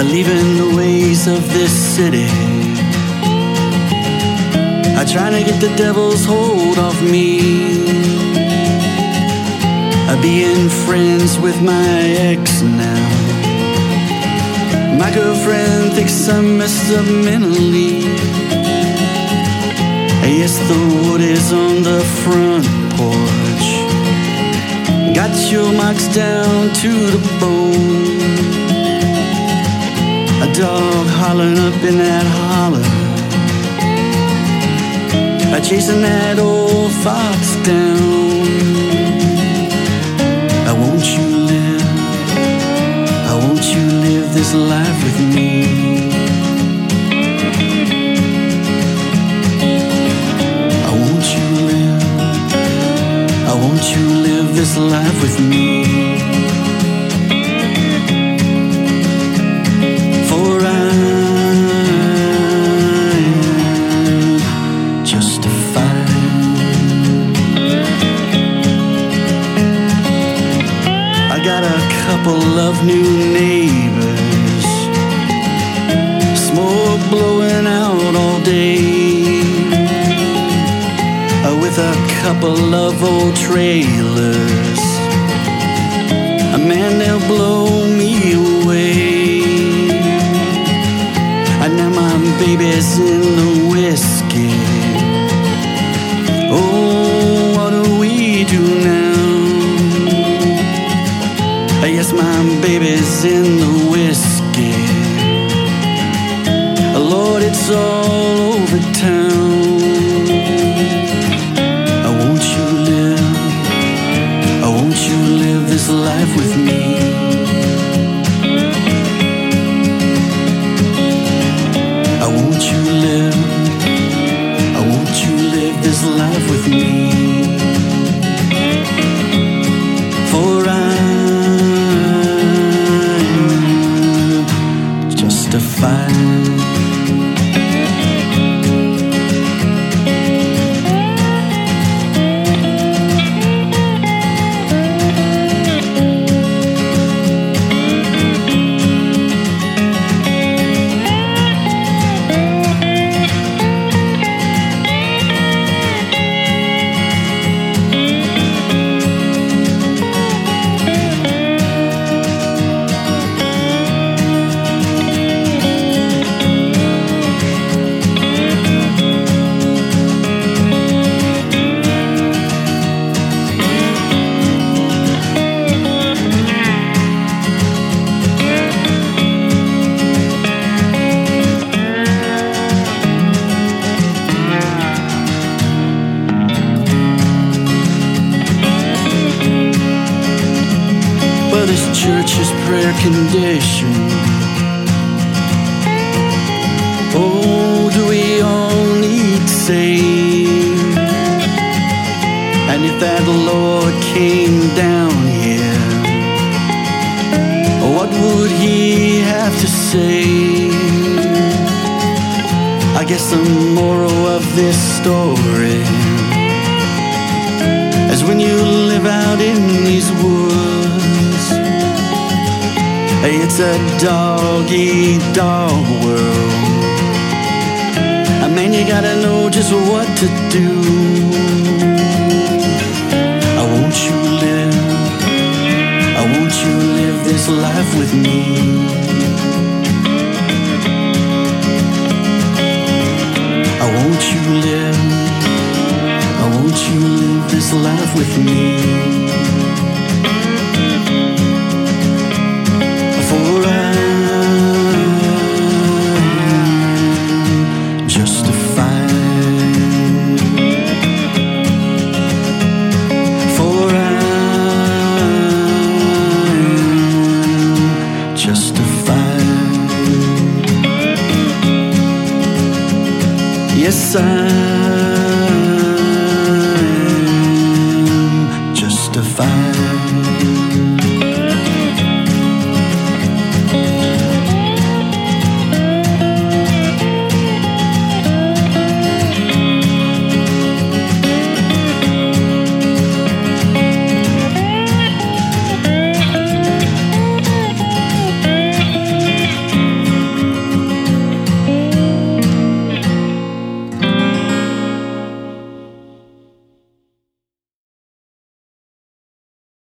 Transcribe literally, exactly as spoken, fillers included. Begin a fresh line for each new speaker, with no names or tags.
I leaving the ways of this city. I trying to get the devil's hold off me. I being friends with my ex now. My girlfriend thinks I'm messed up mentally. Yes, the wood is on the front porch. Got your marks down to the bone. A dog hollering up in that holler, a chasing that old fox down. I won't you live, I won't you live this life with me. I won't you live, I won't you live this life with me. For I am justified. I got a couple of new neighbors, smoke blowing out all day, with a couple of old trailers. A man, they'll blow me away. And now my baby's in the whiskey. Oh, what do we do now? Yes, my baby's in the whiskey. Lord, it's all over town. This life with me. I want you live, I want you live this life with me. For I'm justified. This church's prayer condition. Oh, do we all need saved? And if that Lord came down here, what would he have to say? I guess the moral of this story is when you live out in these woods, it's a dog-eat-dog world. I mean, you gotta know just what to do. I want you live, I want you live this life with me. I want you live, I want you live this life with me. For I'm justified. For I'm justified. Yes, I'm justified.